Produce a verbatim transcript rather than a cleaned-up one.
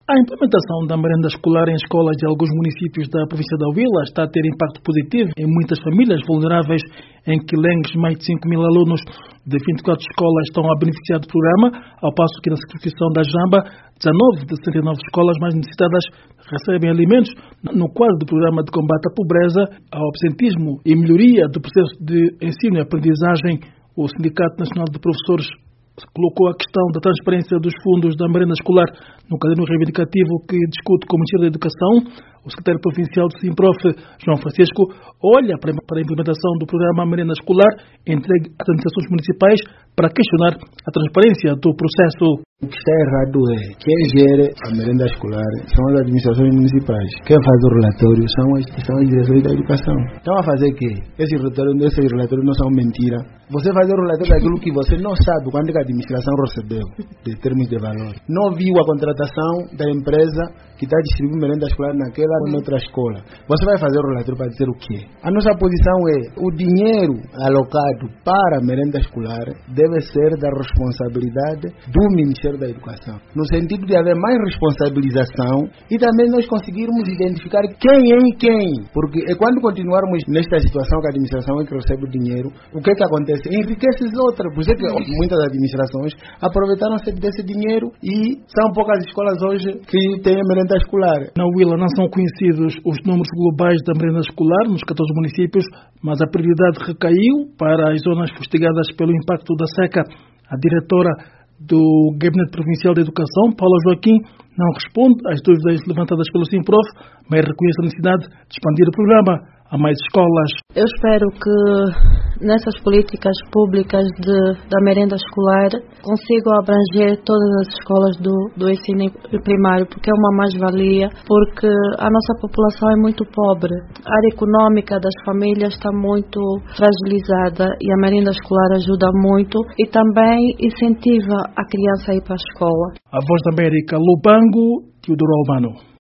A implementação da merenda escolar em escolas de alguns municípios da província da Huila está a ter impacto positivo em muitas famílias vulneráveis. Em Quilengues, mais de cinco mil alunos de vinte e quatro escolas estão a beneficiar do programa, ao passo que na circunscrição da Jamba, dezanove de sessenta e nove escolas mais necessitadas recebem alimentos no quadro do programa de combate à pobreza, ao absentismo e melhoria do processo de ensino e aprendizagem. O Sindicato Nacional de Professores colocou a questão da transferência dos fundos da merenda escolar no caderno reivindicativo que discute com o Ministério da Educação. O secretário provincial do Simprof, João Francisco, olha para a implementação do programa Merenda Escolar entregue às administrações municipais para questionar a transparência do processo. O que está errado é quem gere a merenda escolar são as administrações municipais. Quem faz o relatório são as, são as direções da educação. Estão a fazer o quê? Esses relatórios, esses relatórios não são mentira. Você faz o relatório daquilo que você não sabe quando a administração recebeu, de termos de valor. Não viu a contratação da empresa que está distribuindo merenda escolar naquela ou noutra escola. Você vai fazer o relatório para dizer o quê? A nossa posição é o dinheiro alocado para a merenda escolar deve ser da responsabilidade do Ministério da Educação, no sentido de haver mais responsabilização e também nós conseguirmos identificar quem é quem, porque é quando continuarmos nesta situação que a administração é que recebe o dinheiro, o que é que acontece? Enriquece as outras, por isso é que muitas administrações aproveitaram-se desse dinheiro e são poucas escolas hoje que têm merenda escolar. Na Huila não são conhecidos os números globais da merenda escolar nos catorze municípios, mas a prioridade recaiu para as zonas fustigadas pelo impacto da seca. A diretora do Gabinete Provincial de Educação, Paula Joaquim, não responde às dúvidas levantadas pelo Simprof, mas reconhece a necessidade de expandir o programa a mais escolas. Eu espero que nessas políticas públicas de, da merenda escolar consigam abranger todas as escolas do, do ensino primário, porque é uma mais-valia, porque a nossa população é muito pobre. A área econômica das famílias está muito fragilizada e a merenda escolar ajuda muito e também incentiva a criança a ir para a escola. A Voz da América, Lubango, Teodoro Albano.